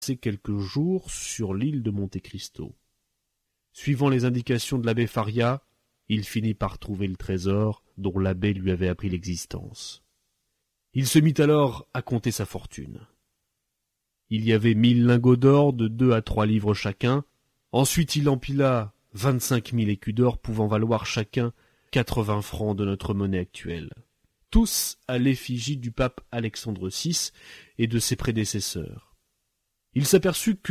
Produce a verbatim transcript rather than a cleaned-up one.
quelques jours sur l'île de Monte Cristo. Suivant les indications de l'abbé Faria, il finit par trouver le trésor dont l'abbé lui avait appris l'existence. Il se mit alors à compter sa fortune. Il y avait mille lingots d'or de deux à trois livres chacun. Ensuite il empila vingt-cinq mille écus d'or pouvant valoir chacun quatre-vingts francs de notre monnaie actuelle, tous à l'effigie du pape Alexandre six et de ses prédécesseurs. Il s'aperçut que